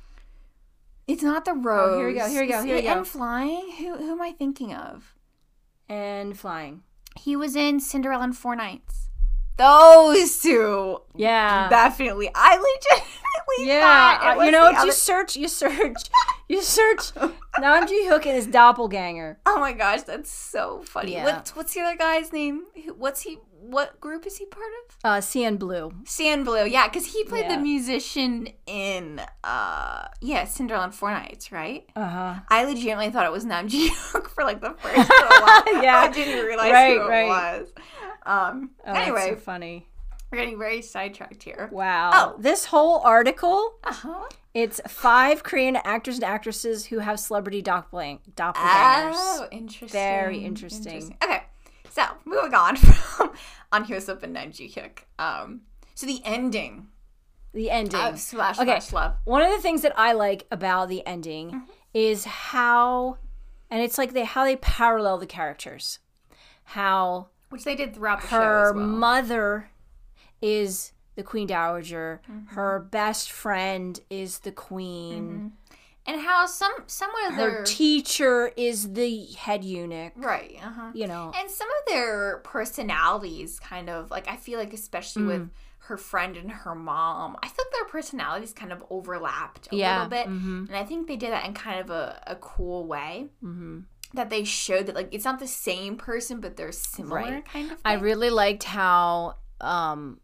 A: It's not the Rose.
B: Oh, here we go, here we go,
A: Is
B: here we
A: it
B: go.
A: And Flying. Who who am I thinking of?
B: And flying.
A: He was in Cinderella and Four Nights. Those two,
B: Yeah.
A: definitely. I legitimately
B: Yeah,
A: thought it
B: uh,
A: was
B: you know,
A: the
B: you
A: other-
B: search, you search, you search Nam Joo Hyuk and his doppelganger.
A: Oh my gosh, that's so funny.
B: Yeah.
A: What's what's the other guy's name? Who- What's he? What group is he part of?
B: Uh, Cyan Blue.
A: Sand Blue. Yeah, because he played
B: Yeah.
A: the musician in uh yeah Cinderella and Four Nights, right?
B: Uh huh.
A: I legitimately thought it was Nam Joo Hyuk for like the first little while.
B: Yeah.
A: I didn't realize
B: Right,
A: who it
B: right.
A: was. Um.
B: Oh, that's
A: anyway,
B: so funny.
A: we're getting very sidetracked here.
B: Wow.
A: Oh.
B: This whole article,
A: Uh huh.
B: it's five Korean actors and actresses who have celebrity doppelgang- doppelgangers.
A: Oh, interesting.
B: Very interesting.
A: Okay, so moving on from On Hyo Sup and Nam Joo Hyuk. Um. So the ending
B: The ending.
A: of Smash
B: Okay.
A: Smash Love.
B: One of the things that I like about the ending
A: Mm-hmm.
B: is how, and it's like they how they parallel the characters. How
A: Which they did throughout the
B: her
A: show as well.
B: mother is the Queen Dowager.
A: Mm-hmm.
B: Her best friend is the Queen.
A: And how some some of
B: Her
A: their
B: teacher is the head eunuch.
A: right, uh huh.
B: You know.
A: And some of their personalities, kind of like I feel like, especially
B: Mm.
A: with her friend and her mom, I think their personalities kind of overlapped a
B: Yeah,
A: little bit,
B: mhm.
A: and I think they did that in kind of a, a cool way.
B: Mhm.
A: That they showed that like it's not the same person, but they're similar,
B: Right.
A: kind of.
B: I
A: thing.
B: really liked how um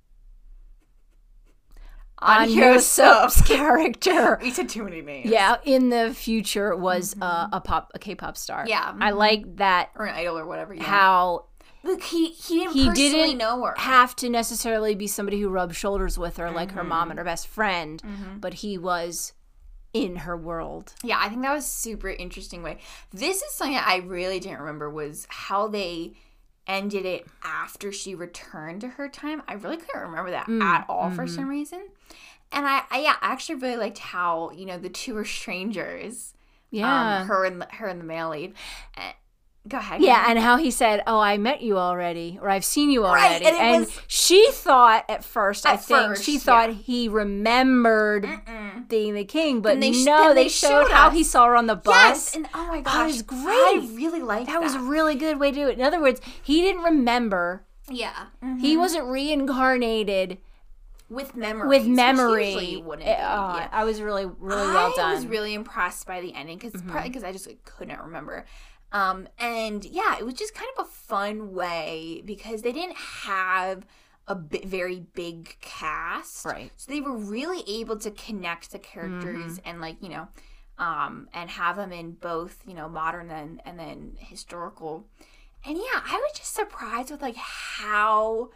A: On
B: An
A: Hyo
B: Hyo
A: Sup.
B: Sup's character,
A: We said too many names.
B: yeah, in the future was uh, a pop, a K-pop star.
A: Yeah,
B: I
A: mhm.
B: like that.
A: or an idol or whatever. Yeah.
B: How
A: Look, he he didn't
B: he
A: personally
B: didn't
A: know her.
B: have to necessarily be somebody who rubbed shoulders with her, like her
A: Mm-hmm.
B: mom and her best friend, but he was in her world.
A: Yeah, I think that was super interesting way. This is something I really didn't remember was how they ended it after she returned to her time. I really couldn't remember that
B: Mm,
A: at all for
B: mm-hmm.
A: some reason. And I, I yeah, I actually really liked how, you know, the two were strangers.
B: Yeah.
A: Um, her and the, her and the male lead. And, Go ahead.
B: Yeah, and how he said, "Oh, I met you already," or "I've seen you
A: Right,
B: already,"
A: and it
B: and
A: was-
B: she said, "Oh, I met you already," or "I've seen you
A: Right,
B: already,"
A: and it
B: and
A: was-
B: she thought at first, I
A: At
B: think,
A: first,
B: she thought
A: yeah.
B: he remembered
A: Mm-mm.
B: being the king, but
A: And they sh-
B: no,
A: then
B: they,
A: they
B: showed,
A: showed
B: how
A: us.
B: he saw her on the bus.
A: Yes, and oh my gosh,
B: That was great.
A: I really liked that.
B: That was a really good way to do it. In other words, he didn't remember.
A: yeah.
B: He wasn't reincarnated
A: With memory.
B: with memory.
A: Usually you wouldn't
B: Uh,
A: be. Yeah.
B: I was really, really well done.
A: I was really impressed by the ending because probably because I just like, couldn't remember. Um, and yeah, it was just kind of a fun way because they didn't have a bi- very big cast,
B: Right.
A: So they were really able to connect the characters and like you know, um, and have them in both you know modern and and then historical. And yeah, I was just surprised with like how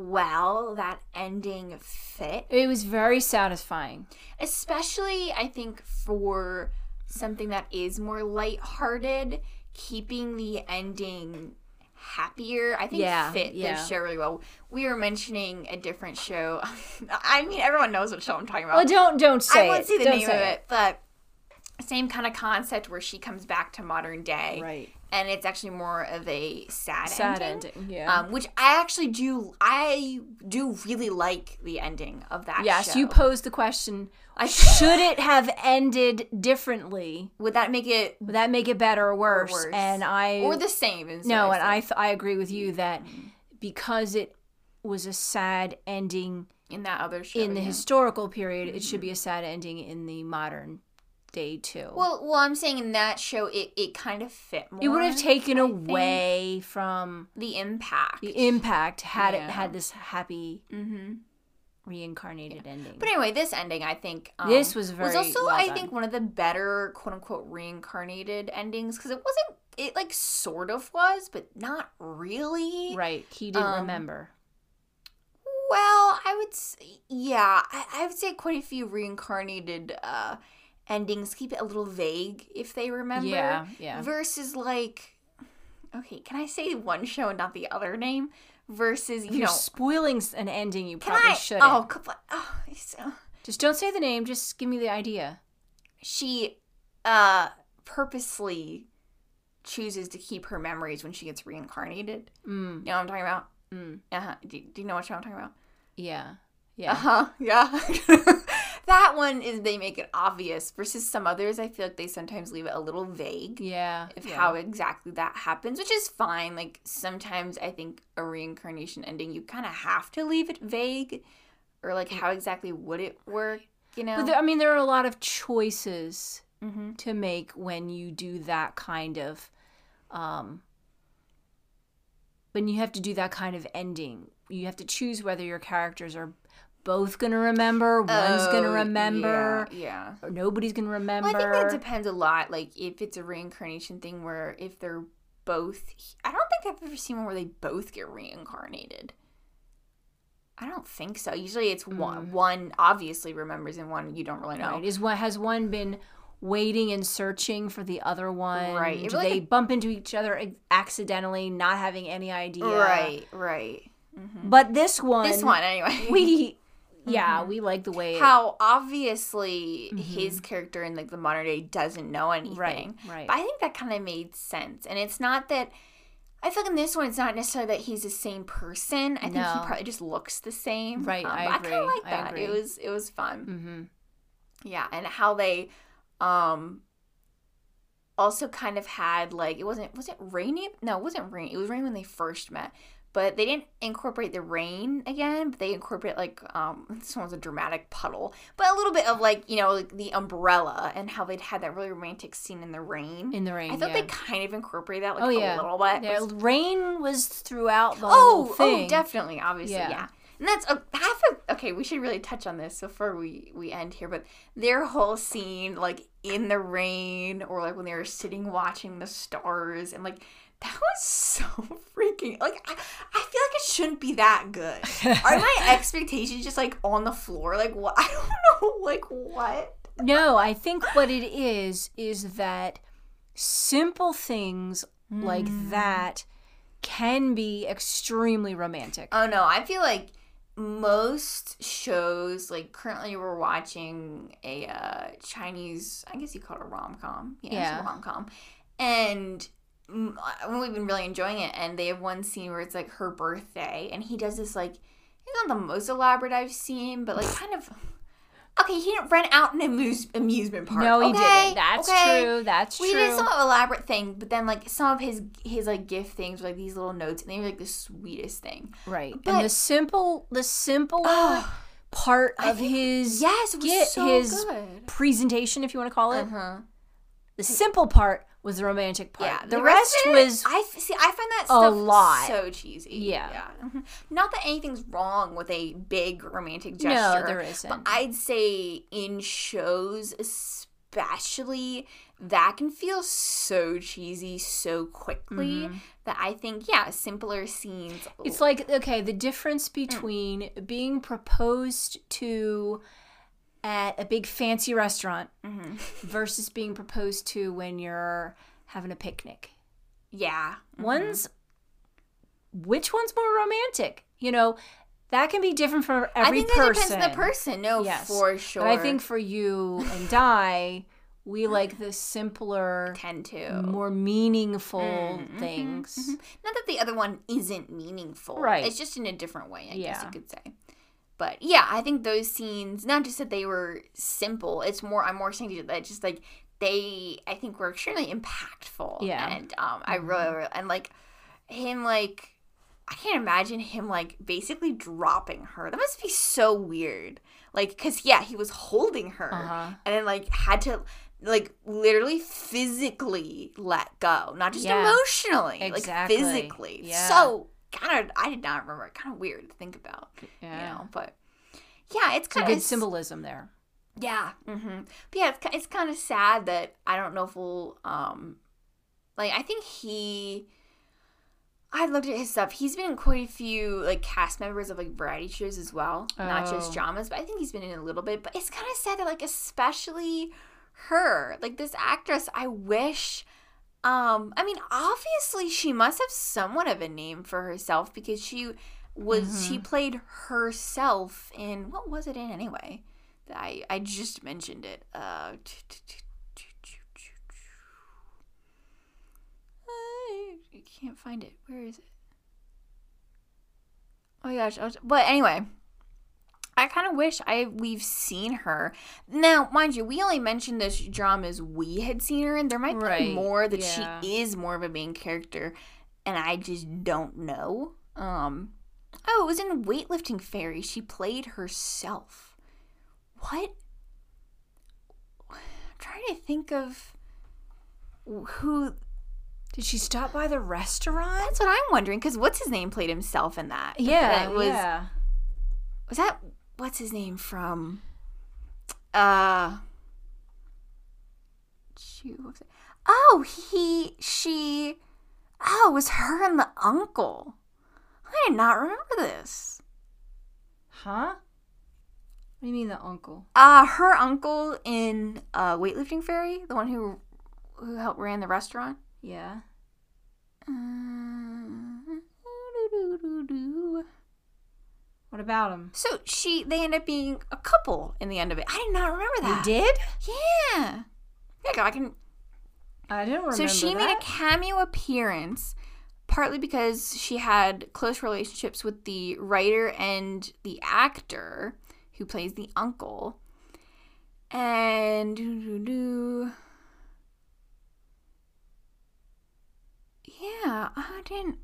A: well that ending fit.
B: It was very satisfying.
A: Especially, I think, for something that is more lighthearted, keeping the ending happier, I think
B: Yeah,
A: fit
B: yeah.
A: the show really well. We were mentioning a different show. I mean, everyone knows what show I'm talking about.
B: Well, don't don't say
A: I won't
B: it.
A: say the
B: Don't
A: name
B: say
A: of it, but same kind of concept where she comes back to modern day.
B: Right.
A: And it's actually more of a sad,
B: Sad
A: ending.
B: ending, yeah.
A: Um, which I actually do, I do really like the ending of that
B: Yes,
A: show.
B: you posed the question,
A: I-
B: should it have ended differently?
A: Would that make it
B: Would that make it better or worse?
A: worse.
B: And I
A: or the same? is
B: No,
A: what
B: and I
A: said.
B: th- I agree with you that because it was a sad ending
A: in that other show
B: in the
A: yeah.
B: historical period, it should be a sad ending in the modern day too.
A: Well, well, I'm saying in that show, it, it kind of fit more.
B: it would have taken
A: I think.
B: away from
A: the impact.
B: the impact had it
A: Yeah.
B: had this happy
A: Mm-hmm.
B: reincarnated ending.
A: But anyway, this ending, I think, um,
B: This was very
A: was also,
B: well
A: I
B: done.
A: think, one of the better quote unquote reincarnated endings because it wasn't. It like sort of was, but not really.
B: Right, he didn't
A: Um,
B: remember.
A: Well, I would say, yeah, I, I would say quite a few reincarnated uh, endings keep it a little vague if they remember.
B: Yeah, yeah.
A: Versus like, okay, can I say one show and not the other name? Versus, you
B: If you're
A: know,
B: spoiling s- an ending, you
A: can
B: probably
A: I?
B: shouldn't.
A: Oh, come on. Oh, so,
B: Just don't say the name. Just give me the idea.
A: she uh, purposely chooses to keep her memories when she gets reincarnated.
B: Mm,
A: You know what I'm talking about?
B: mm,
A: Uh-huh. Do, do you know what show I'm talking about?
B: yeah, yeah.
A: Uh-huh, yeah. That one is they make it obvious versus some others I feel like they sometimes leave it a little vague
B: Yeah.
A: of
B: yeah.
A: how exactly that happens, which is fine. Like sometimes I think a reincarnation ending you kind of have to leave it vague or like how exactly would it work, you know?
B: But there, I mean, there are a lot of choices
A: mm-hmm.
B: to make when you do that kind of, um, when you have to do that kind of ending. You have to choose whether your characters are both going to remember, one's going to
A: Oh,
B: remember,
A: Yeah. yeah.
B: or nobody's going to remember.
A: Well, I think that depends a lot. Like if it's a reincarnation thing where if they're both, I don't think I've ever seen one where they both get reincarnated. I don't think so. Usually it's one. One obviously remembers and one you don't really know.
B: Right. Is what has one been waiting and searching for the other one?
A: Right. It
B: Do
A: really-
B: they bump into each other accidentally, not having any idea?
A: Right. Right.
B: But this one,
A: This one anyway.
B: we, yeah, we like the way. It,
A: How obviously his character in like the modern day doesn't know anything.
B: Right, right.
A: But I think that kind of made sense. And it's not that I feel like in this one it's not necessarily that he's the same person. I think
B: No.
A: he probably just looks the same.
B: Right,
A: Um,
B: I
A: but I
B: agree,
A: kind of like
B: I
A: that.
B: agree.
A: It was it was fun.
B: Mhm.
A: Yeah, and how they um also kind of had like it wasn't was it rainy? No, it wasn't rain. It was rain when they first met. But they didn't incorporate the rain again, but they incorporate like um this one was a dramatic puddle. But a little bit of like, you know, like the umbrella and how they'd had that really romantic scene in the rain.
B: In the rain,
A: I thought
B: yeah.
A: they kind of incorporated that like
B: Oh
A: a
B: yeah,
A: little bit.
B: Yeah,
A: Was-
B: rain was throughout the
A: oh,
B: whole thing.
A: oh, definitely, obviously,
B: Yeah.
A: yeah. And that's uh, half of okay. We should really touch on this before we we end here. But their whole scene, like in the rain, or like when they were sitting watching the stars, and like that was so freaking like I, I feel like it shouldn't be that good. Are my expectations just like on the floor? Like what? I don't know. Like what?
B: No, I think what it is is that simple things like
A: Mm.
B: that can be extremely romantic.
A: Oh no, I feel like most shows, like currently we're watching a uh, Chinese, I guess you call it a rom com. Yeah,
B: Yeah.
A: it's a rom com. And mm, we've been really enjoying it, and they have one scene where it's like her birthday, and he does this like, it's not the most elaborate I've seen, but like kind of. Okay, he didn't rent out an amuse- amusement park.
B: No, he
A: okay?
B: didn't. That's
A: okay?
B: true. That's
A: we
B: true.
A: We did some elaborate thing, but then like some of his his like gift things were like these little notes, and they were like the sweetest thing.
B: Right.
A: But,
B: and the simple, the simple
A: uh,
B: part of
A: think,
B: his
A: yes, it was
B: get
A: so
B: his
A: good.
B: presentation, if you want to call it.
A: Uh-huh.
B: The simple part was the romantic part.
A: Yeah,
B: the,
A: the
B: rest,
A: rest of it,
B: was
A: I see. I find that
B: a
A: stuff
B: lot.
A: so cheesy.
B: Yeah.
A: yeah. Mhm. Not that anything's wrong with a big romantic gesture.
B: No, there isn't.
A: But I'd say in shows, especially, that can feel so cheesy so quickly
B: Mm-hmm.
A: that I think, yeah, simpler scenes.
B: It's like, okay, the difference between mm. being proposed to at a big fancy restaurant
A: mm-hmm.
B: versus being proposed to when you're having a picnic.
A: Yeah. Mm-hmm.
B: One's, which one's more romantic? You know, that can be different for every
A: person. I think
B: person.
A: that depends on the person. No,
B: yes.
A: for sure.
B: But I think for you and I, we like the simpler,
A: tend to
B: more meaningful
A: mm-hmm,
B: things.
A: Mm-hmm. Not that the other one isn't meaningful.
B: Right.
A: It's just in a different way, I
B: yeah.
A: guess you could say. But yeah, I think those scenes, not just that they were simple, it's more, I'm more saying that just like they, I think were extremely impactful.
B: Yeah.
A: And um, I really, really, and like him, like, I can't imagine him like basically dropping her. That must be so weird. Like, cause yeah, he was holding her
B: uh-huh.
A: and then like had to like literally physically let go, not just
B: yeah.
A: emotionally,
B: exactly.
A: like physically.
B: Yeah.
A: So kind of, I did not remember. Kind of weird to think about.
B: Yeah.
A: You know, but yeah, it's kind
B: of
A: of
B: good symbolism there.
A: Yeah. Mm-hmm. But yeah, it's it's kind of sad that I don't know if we'll um, like I think he. I looked at his stuff. He's been in quite a few like cast members of like variety shows as well, oh. not just dramas. But I think he's been in a little bit. But it's kind of sad that like especially her, like this actress. I wish. Um, I mean, obviously she must have somewhat of a name for herself because she was mm-hmm. she played herself in what was it in anyway? I I just mentioned it. Uh, I can't find it. Where is it? Oh my gosh! Was, but anyway, I kind of wish I we've seen her. Now, mind you, we only mentioned this dramas we had seen her in. There might
B: right.
A: be more that
B: yeah.
A: she is more of a main character, and I just don't know. Um, oh, it was in Weightlifting Fairy. She played herself. What? I'm trying to think of who.
B: Did she stop by the restaurant?
A: That's what I'm wondering, because what's his name played himself in that?
B: Yeah,
A: it was,
B: yeah.
A: Was that, what's his name from? Uh, shoot, what was it? Oh, he, she, oh, it was her and the uncle. I did not remember this.
B: Huh? What do you mean the uncle?
A: Uh, her uncle in uh, Weightlifting Fairy, the one who who helped ran the restaurant.
B: Yeah.
A: Uh,
B: what about him?
A: So she, they end up being a couple in the end of it. I did not remember that.
B: You did?
A: Yeah. There you go. I can.
B: I didn't remember.
A: So she
B: that.
A: made a cameo appearance, partly because she had close relationships with the writer and the actor who plays the uncle, and. Doo-doo-doo. Yeah, I didn't.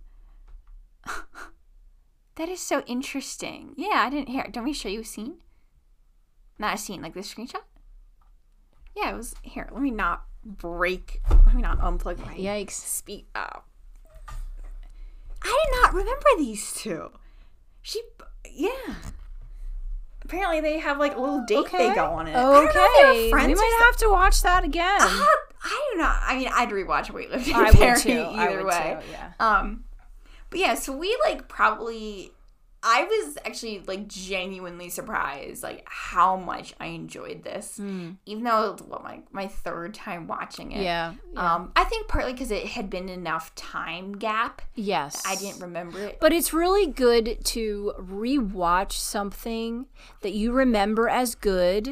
A: That is so interesting. Yeah, I didn't hear. Don't we show you a scene? Not a scene, like this screenshot? Yeah, it was here. Let me not break. Let me not unplug my
B: Yikes.
A: Speak up. I did not remember these two. She, yeah. Apparently they have like a little date
B: okay.
A: they go on it.
B: Okay,
A: friends
B: we might have to watch that again.
A: Uh, I do not. I mean, I'd rewatch Weightlifting
B: I
A: Fairy
B: would too.
A: either
B: I would
A: way.
B: Too, yeah.
A: Um, but yeah, so we like probably. I was actually like genuinely surprised, like how much I enjoyed this,
B: mm.
A: even though it was what, my my third time watching it.
B: Yeah. yeah.
A: Um, I think partly because it had been enough time gap.
B: Yes.
A: I didn't remember it.
B: But it's really good to rewatch something that you remember as good,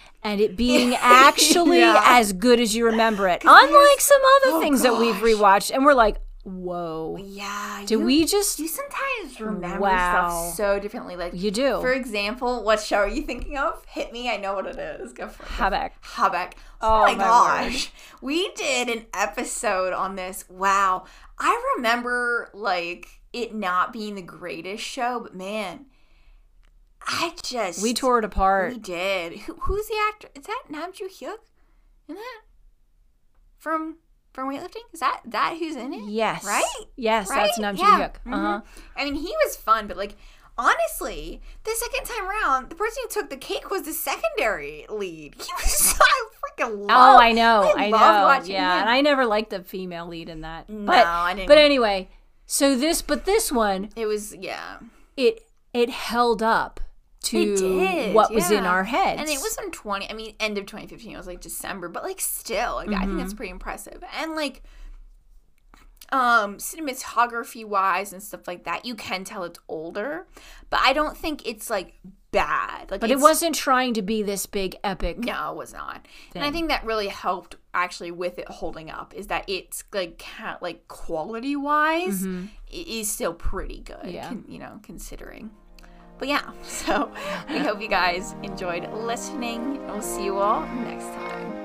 B: and it being actually
A: Yeah.
B: as good as you remember it. Unlike some other
A: oh
B: things that we've
A: gosh.
B: rewatched, and we're like, whoa.
A: Yeah.
B: Do
A: you,
B: we just...
A: You sometimes remember
B: Wow.
A: stuff so differently. Like
B: You do.
A: For example, what show are you thinking of? Hit me. I know what it is. Go for it.
B: Habeck.
A: Habeck. Oh,
B: Oh,
A: my
B: my
A: gosh. We did an episode on this. Wow. I remember, like, it not being the greatest show, but man, I just...
B: We tore it apart.
A: We did. Who, who's the actor? Is that Nam Joo Hyuk in that? From... From weightlifting? Is that that who's in it?
B: Yes.
A: Right?
B: Yes,
A: Right?
B: that's Nam Joo
A: Yeah.
B: Hyuk. Uh-huh.
A: I mean, he was fun, but like, honestly, the second time around, the person who took the cake was the secondary lead. He was so I freaking love.
B: Oh, I know. I,
A: I
B: know.
A: loved watching
B: yeah,
A: him.
B: and I never liked the female lead in that.
A: No,
B: but,
A: I didn't.
B: But anyway, so this, but this one,
A: It was yeah.
B: it it held up to
A: It did,
B: what was in
A: yeah.
B: our heads.
A: And it was in twenty. I mean, end of twenty fifteen. It was like December, but like still, like I think
B: Mm-hmm.
A: that's pretty impressive. And like, um, cinematography wise and stuff like that, you can tell it's older, but I don't think it's like bad. Like,
B: But it
A: it's-
B: wasn't trying to be this big epic.
A: No, it was not. And I
B: thing.
A: think that really helped actually with it holding up is that it's like ca- like quality wise, it is still pretty good.
B: Mm-hmm. Yeah.
A: con- you know, considering. But yeah, so we hope you guys enjoyed listening, and we'll see you all next time.